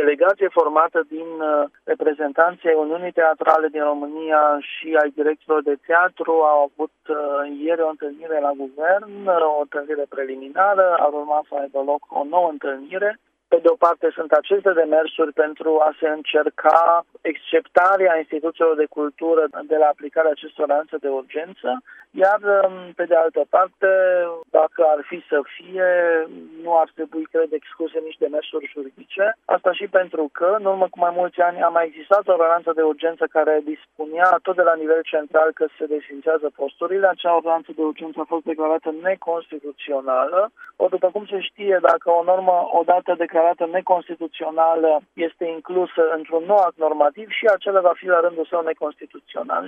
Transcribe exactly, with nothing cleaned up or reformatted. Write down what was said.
delegație formată din reprezentanții Uniunii Teatrale din România și ai directorilor de teatru au avut ieri o întâlnire la guvern, o întâlnire preliminară, ar urma să aibă loc o nouă întâlnire. Pe de o parte sunt aceste demersuri pentru a se încerca exceptarea instituțiilor de cultură de la aplicarea acestor ordonanțe de urgență, iar pe de altă parte, dacă ar fi să fie, nu ar trebui, cred, excluse nici demersuri juridice. Asta și pentru că, în urmă cu mai mulți ani, a mai existat o ordonanță de urgență care dispunea tot de la nivel central că se desfințează posturile. Acea ordonanță de urgență a fost declarată neconstituțională. O, după cum se știe, dacă o normă odată declarată neconstituțională este inclusă într-un nou act normativ, și acela va fi la rândul său neconstituțional.